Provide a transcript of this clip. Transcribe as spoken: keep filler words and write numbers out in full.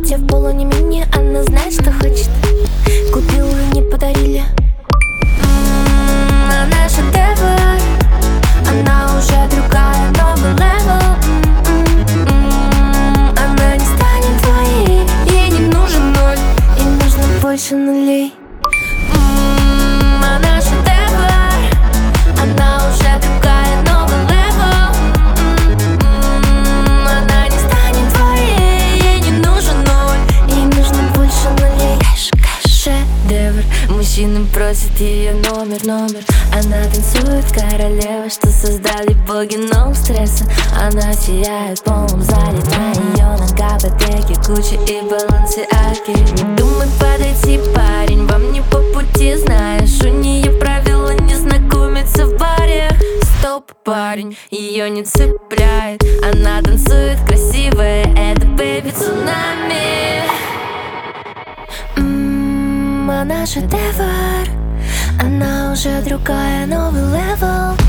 платье в полунемени. Она знает, что хочет. Купила, не подарили. М-м, Она шедевр. Она уже другая, новый левел. М-м-м, Она не станет твоей. Ей не нужен ноль, ей нужно больше нулей. М-м, Она шедевр. Она уже другая, новый левел. М-м-м, Она не станет твоей. Ей не нужен ноль, ей нужно больше нулей. Кэш, кэш. Шедевр. Мужчины просят ее номер, номер. Она танцует, королева, что создали боги, но стресса. Она сияет в полном зале. На ее ногах ботеки, Гуччи и Баленсиаги. Не думай подойти, парень, вам не по пути. Знаешь, у нее правила не знакомиться в баре. Стоп, парень, ее не цепляет. Она танцует красивая, это бэби цунами. М-м, Она шедевр. Она уже другая, новый левел.